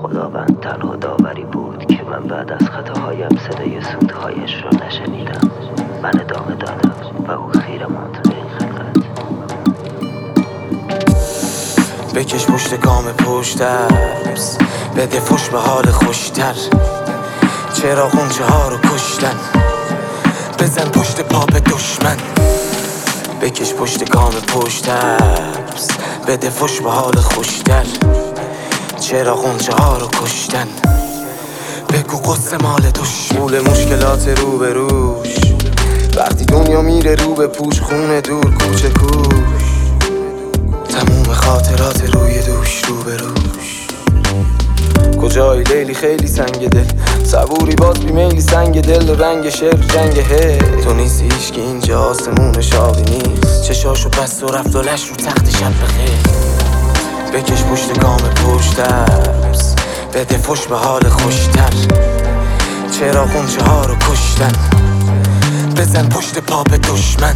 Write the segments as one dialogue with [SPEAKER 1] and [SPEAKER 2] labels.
[SPEAKER 1] خداوند تنها داوری بود که من بعد از خطاهایم صدای سودهایش را نشنیدم. من ادامه دادم و او خیره ماند به این خلقت.
[SPEAKER 2] بکش پشت گام پشتر، بده فش به حال خوشتر. چرا غنچه ها رو کشتن؟ بزن پشت پا به دشمن. بکش پشت گام پشتر، بده فش به حال خوشتر. چرا غنچه ها رو کشتن؟ بگو قصه مال دشمن. مشکلات رو به روش، وقتی دنیا میره رو به پوش. خونه دور کوچه کوش، تموم خاطرات روی دوش رو به روش. کجایی لیلی خیلی سنگ دل، صبوری باز بیمیلی سنگ دل. رنگ شعر جنگ تو نیستی هیچ که اینجا آسمون شاقی نیست. چشاشو بست و رفت و لش رو تخت شب بخیر. بکش پشت گام پشتر، بده فش به حال خوشتر. چرا غنچه ها رو کشتن؟ بزن پشت پا به دشمن.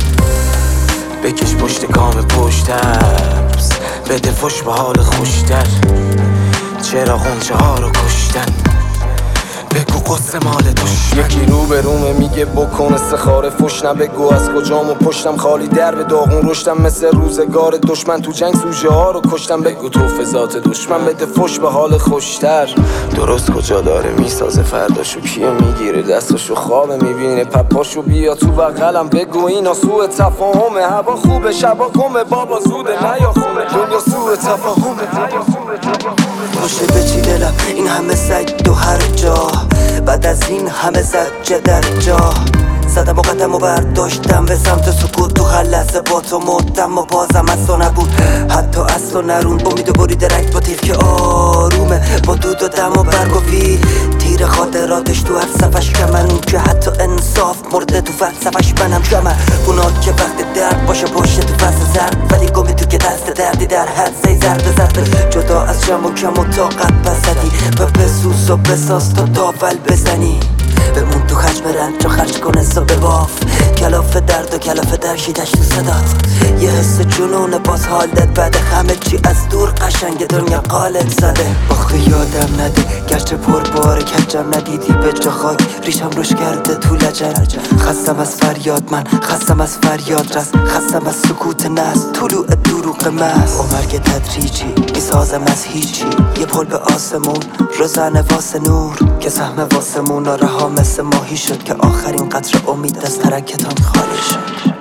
[SPEAKER 2] بکش پشت گام پشتر، بده فش به حال خوشتر. چرا غنچه ها رو کشتن؟ بگو قصه مال دشمن. یکی رو به رومه میگه بکن استخاره فش نبگو از کجام و پشتم خالی در به داغون رشتم. مثل روزگار دشمن تو جنگ سوژه ها رو کشتم. بگو تو فضات دشمن بده فش به حال خوشتر. درست کجا داره میسازه فرداشو، کیه میگیره دستاشو خوابه میبینه پپاشو. بیا تو بغلم بگو اینا سوء تفاهمه. هوا خوبه شبا گمه بابا زوده نیا خونه. دنیا سوء تفاهمه.
[SPEAKER 3] باشه به چی دلم این همه سگ دو هر جا. بعد از این همه زجه در جا زدم و قدم و برداشتم به سمت سکوت. تو هر لحظه با تو مردم و بازم از تو نبود. حتی از تو نرون امید و بری درک با تیر که آرومه. با دود و دم و برگ و ویل تیر خاطراتش تو هر صفش کمن. اون که حتی انصاف مرده تو فلسفش منم شمن. اونا که وقت درد باشه باشه تو فصل زرد، ولی گمی تو که دست دردی در حد زی زرد زرد. جدا از جمع و کم و طاقت بسدی و بسوس و بساز تا داول بزنی. بمون تو خشم رنج و خرج کن حساب باف. کلاف درد و کلاف درشیدش تو صدات. یه حس جنون باز حالت بعد همه چی از دور قشنگ دنیا قالت زده. آخه یادم نده گرچه پر باره کجم ندیدی به جا خاک. ریشم روش کرده تو لجن. خستم از فریاد من، خستم از فریاد رس، خستم از سکوت نست طلوع دروغ مست. عمر که تدریجی میسازم از هیچی. یه پل به آسمون روزنه واسه نور که سهم واسمون رها مثل ماهی شد که آخرین قطر امید از ترکتان خالی شد.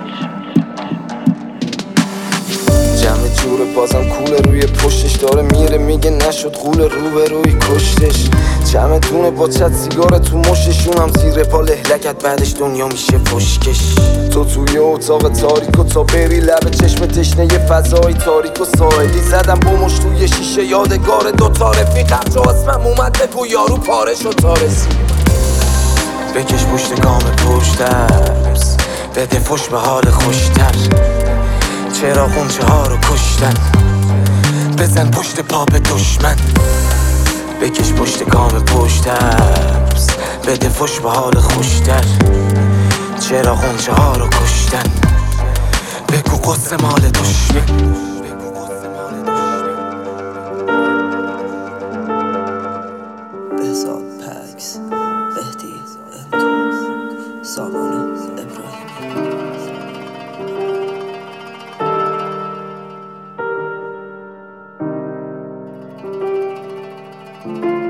[SPEAKER 2] جمع جور بازم کوله روی پشتش داره میره میگه نشد غول رو به روی کشتش. جمع دونه با چت سیگار تو مشتشون هم زیر پا لهلکت بعدش دنیا میشه فشکش. تو توی اتاق تاریک و تا بری لب چشم تشنه یه فضای تاریک و ساحلی. زدم با مش توی شیشه یادگار دوتا رفیقم جو اسمم اومد بگو یارو پاره شد تا رسید. بکش پشت گام پشتر، بده فش به حال خوشتر. چرا غنچه ها رو کشتن؟ بزن پشت پا به دشمن. بکش پشت گام پشتر، بده فش به حال خوشتر. چرا غنچه ها رو کشتن؟ بگو قصه مال دشمن.
[SPEAKER 3] بهزاد پکس بهتی انتو سامان ابراهیمی.